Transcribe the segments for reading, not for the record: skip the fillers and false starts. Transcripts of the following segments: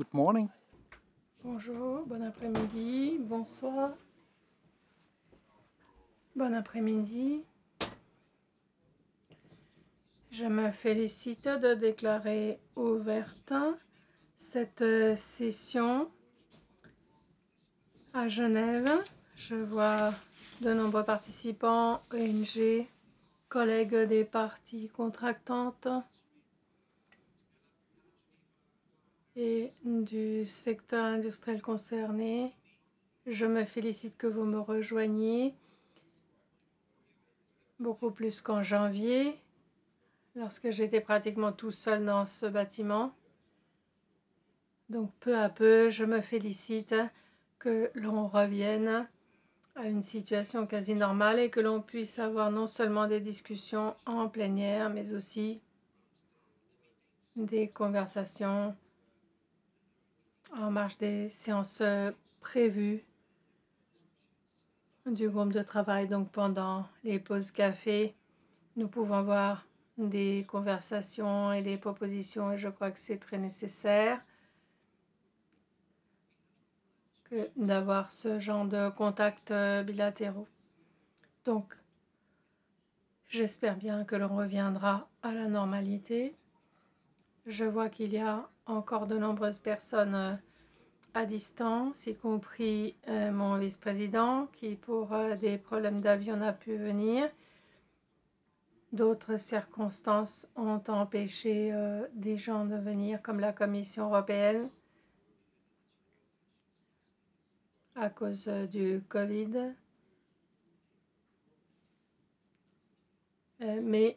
Good morning. Bonjour, bon après-midi, bonsoir, bon après-midi. Je me félicite de déclarer ouverte cette session à Genève. Je vois de nombreux participants, ONG, collègues des parties contractantes et du secteur industriel concerné. Je me félicite que vous me rejoigniez beaucoup plus qu'en janvier, lorsque j'étais pratiquement tout seul dans ce bâtiment. Donc peu à peu, je me félicite que l'on revienne à une situation quasi normale et que l'on puisse avoir non seulement des discussions en plein air, mais aussi des conversations en marge des séances prévues du groupe de travail. Donc pendant les pauses café, nous pouvons avoir des conversations et des propositions et je crois que c'est très nécessaire d'avoir ce genre de contacts bilatéraux. Donc, j'espère bien que l'on reviendra à la normalité. Je vois qu'il y a encore de nombreuses personnes à distance, y compris mon vice-président qui, pour des problèmes d'avion, n'a pu venir. D'autres circonstances ont empêché des gens de venir, comme la Commission européenne, à cause du Covid. Mais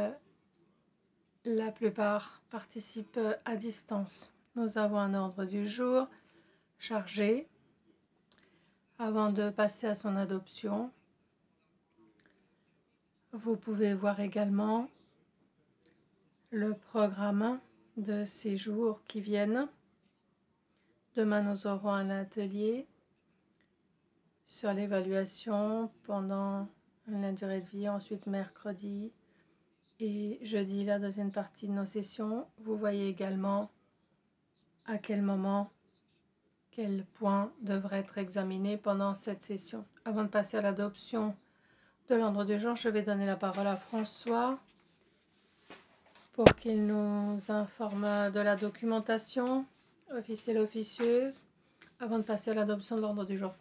la plupart participent à distance. Nous avons un ordre du jour chargé. Avant de passer à son adoption, vous pouvez voir également le programme de ces jours qui viennent. Demain, nous aurons un atelier sur l'évaluation pendant la durée de vie. Ensuite, mercredi et jeudi, la deuxième partie de nos sessions. Vous voyez également à quel moment, quel point devrait être examiné pendant cette session. Avant de passer à l'adoption de l'ordre du jour, je vais donner la parole à François pour qu'il nous informe de la documentation officielle officieuse avant de passer à l'adoption de l'ordre du jour.